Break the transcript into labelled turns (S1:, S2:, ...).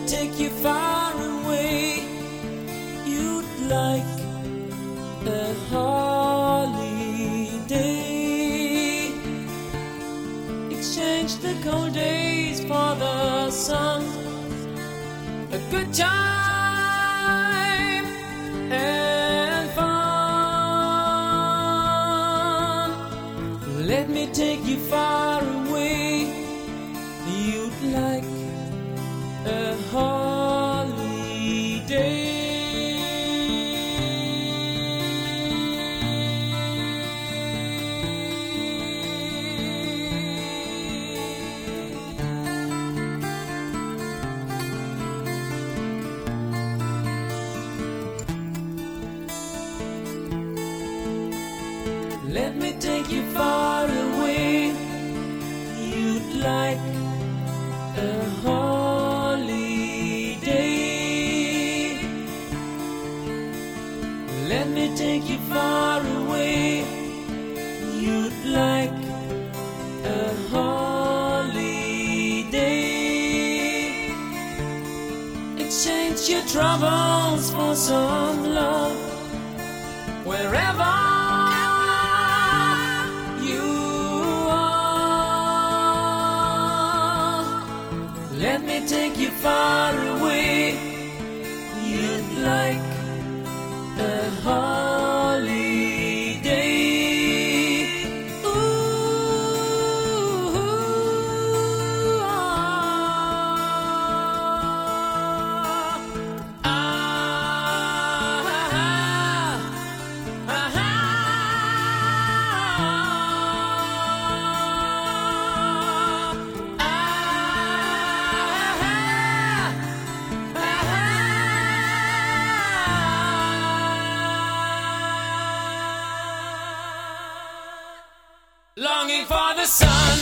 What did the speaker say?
S1: take you far away. You'd like a holiday. Exchange the cold days for the sun. A good time and fun. Let me take you far away. You'd like a holiday. Let me take you far away. You'd like a holiday. Let me take you far away. You'd like a holiday. Exchange your troubles for some love. Wherever let me take you far away. You'd like a holiday. Ooh, ah, ah, ah, longing for the sun.